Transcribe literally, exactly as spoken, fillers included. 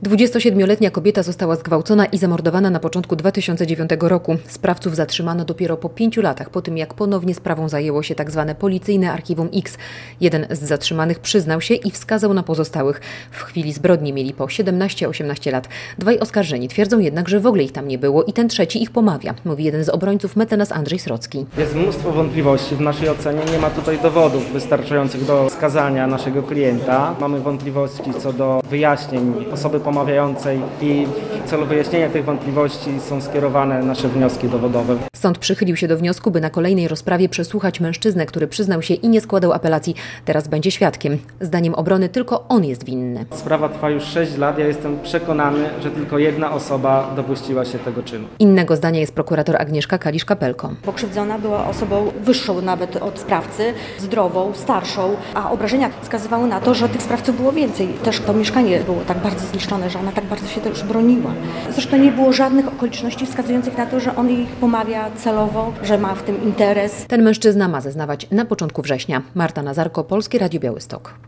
dwudziestosiedmioletnia kobieta została zgwałcona i zamordowana na początku dwa tysiące dziewiątego roku. Sprawców zatrzymano dopiero po pięciu latach, po tym jak ponownie sprawą zajęło się tzw. policyjne Archiwum X. Jeden z zatrzymanych przyznał się i wskazał na pozostałych. W chwili zbrodni mieli po siedemnaście osiemnaście lat. Dwaj oskarżeni twierdzą jednak, że w ogóle ich tam nie było i ten trzeci ich pomawia, mówi jeden z obrońców, mecenas Andrzej Srocki. Jest mnóstwo wątpliwości w naszej ocenie. Nie ma tutaj dowodów wystarczających do skazania naszego klienta. Mamy wątpliwości co do wyjaśnień osoby pomawiającej i w celu wyjaśnienia tych wątpliwości są skierowane nasze wnioski dowodowe. Sąd przychylił się do wniosku, by na kolejnej rozprawie przesłuchać mężczyznę, który przyznał się i nie składał apelacji. Teraz będzie świadkiem. Zdaniem obrony tylko on jest winny. Sprawa trwa już sześć lat. Ja jestem przekonany, że tylko jedna osoba dopuściła się tego czynu. Innego zdania jest prokurator Agnieszka Kalisz-Kapelko. Pokrzywdzona była osobą wyższą nawet od sprawcy, zdrową, starszą, a obrażenia wskazywały na to, że tych sprawców było więcej. Też to mieszkanie było tak bardzo zniszczone, że ona tak bardzo się też broniła. Zresztą nie było żadnych okoliczności wskazujących na to, że on ich pomawia celowo, że ma w tym interes. Ten mężczyzna ma zeznawać na początku września. Marta Nazarko, Polskie Radio Białystok.